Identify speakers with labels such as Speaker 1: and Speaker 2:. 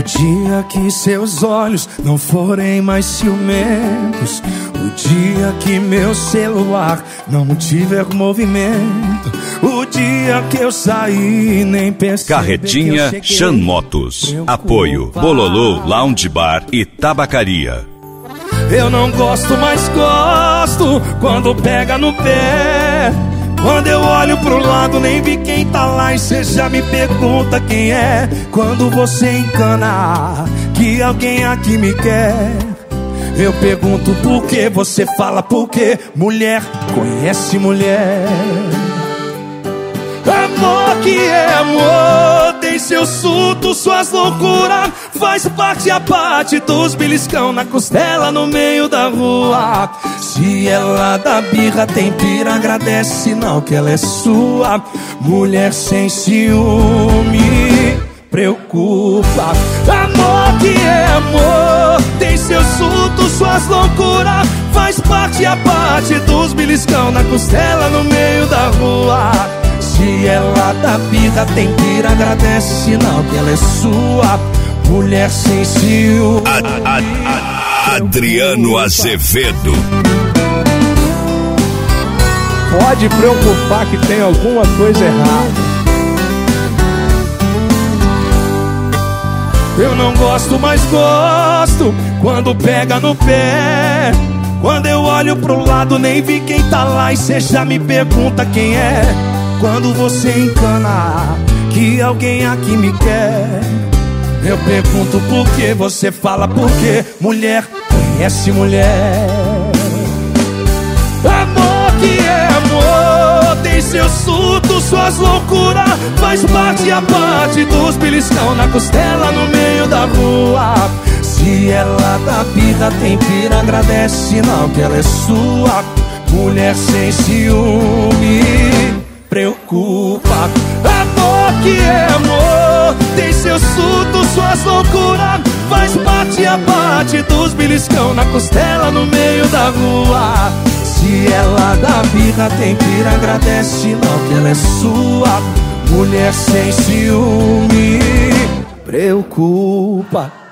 Speaker 1: dia que seus olhos não forem mais ciumentos, o dia que meu celular não tiver movimento, o dia que eu saí nem pensei.
Speaker 2: Carretinha Chan Motos. Apoio Bololô Lounge Bar e Tabacaria.
Speaker 1: Eu não gosto, mas gosto quando pega no pé. Quando eu olho pro lado nem vi quem tá lá e cê já me pergunta quem é. Quando você encana que alguém aqui me quer, eu pergunto por quê, você fala por quê. Mulher conhece mulher. Amor que é amor, tem seus surtos, suas loucuras, faz parte a parte dos beliscão na costela no meio da rua. Se ela dá birra tem pira, agradece sinal que ela é sua. Mulher sem ciúme, preocupa. Amor que é amor, tem seus surtos, suas loucuras, faz parte a parte dos beliscão na costela no meio da rua. Se ela dá birra tem pira, agradece sinal que ela é sua. Mulher sem ciúme.
Speaker 2: Adriano Azevedo.
Speaker 3: Pode preocupar que tem alguma coisa errada.
Speaker 1: Eu não gosto, mas gosto quando pega no pé. Quando eu olho pro lado nem vi quem tá lá e cê já me pergunta quem é. Quando você encana que alguém aqui me quer, eu pergunto por quê, você fala por quê. Mulher conhece mulher. Amor que é amor, tem seus surtos, suas loucuras, faz parte a parte dos beliscão na costela no meio da rua. Se ela dá birra tem pira, agradece sinal que ela é sua. Mulher sem ciúme, preocupa. Amor que é amor, tem seus surtos, suas loucuras, faz parte a parte dos beliscão na costela no meio da rua. Se ela dá birra tem pira, agradece sinal que ela é sua. Mulher sem ciúme, preocupa.